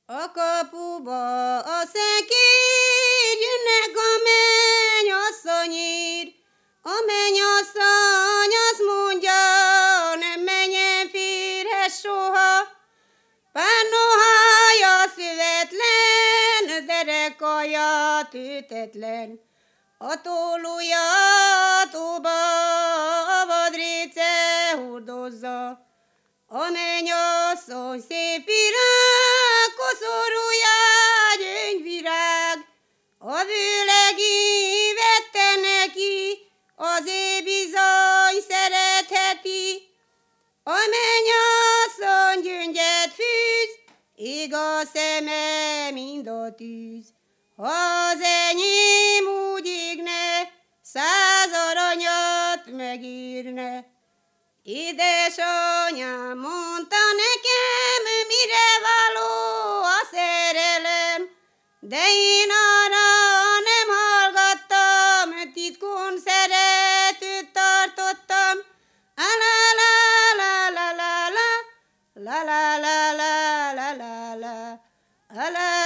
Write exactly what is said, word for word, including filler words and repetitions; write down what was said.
A kapuba a szekérjűnek a mennyasszonyír. A mennyasszony azt mondja, nem menjen férhez soha. Párnohája szövetlen, derekaja tőtetlen. A tollója tóba a vadréce hordozza. A mennyasszony szép virág, koszorúja gyöngyvirág. A vőlegi vette neki, azért bizony szeretheti. A mennyasszony gyöngyet fűz, ég a szeme, mind a tűz. Ha az enyém úgy égne, száz aranyat megírne. Édesanyám mondta nekem, mire való a szerelem, de én arra nem hallgattam, titkon szeretőt tartottam. La la la la la la la la la la la la la la.